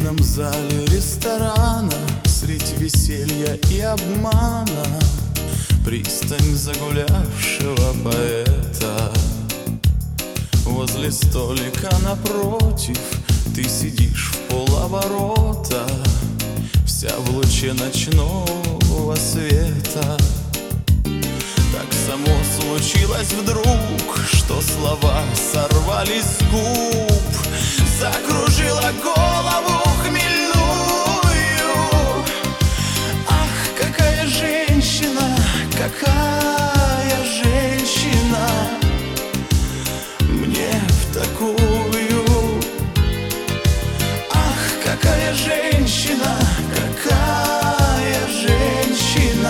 витрином зале ресторана, средь веселья и обмана, пристань загулявшего поэта. Возле столика напротив ты сидишь в полоборота, вся в луче ночного света. Так само случилось вдруг, что слова сорвались с губ, закружила голову хмельную. Ах, какая женщина, какая женщина, мне в такую. Ах, какая женщина, какая женщина,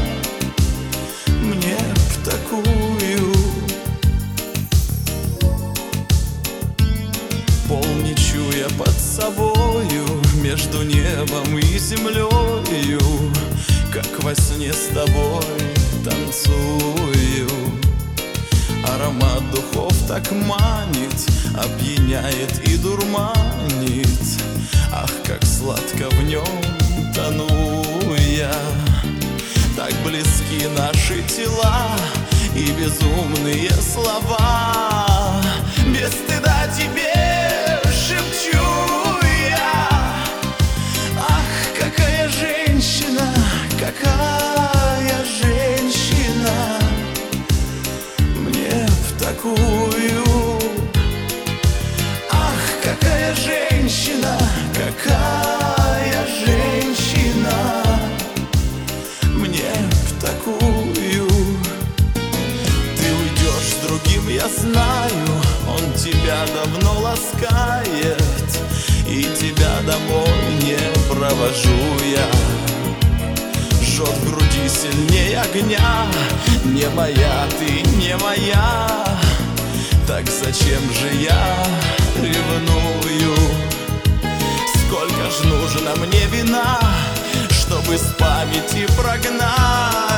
мне в такую. Пол не чуя под собою, между небом и землею, как во сне с тобой танцую. Аромат духов так манит, опьяняет и дурманит. Ах, как сладко в нем тону я. Так близки наши тела и безумные слова. Без стыда тебе шепчу я. Ах, какая женщина, какая женщина, мне в такую. Ах, какая женщина, какая женщина, мне в такую. Ты уйдешь с другим, я знаю, он тебя давно ласкает, и тебя домой не провожу я. Жжет в груди сильнее огня, не моя ты, не моя. Так зачем же я ревную? Сколько ж нужно мне вина, чтобы с памяти прогнать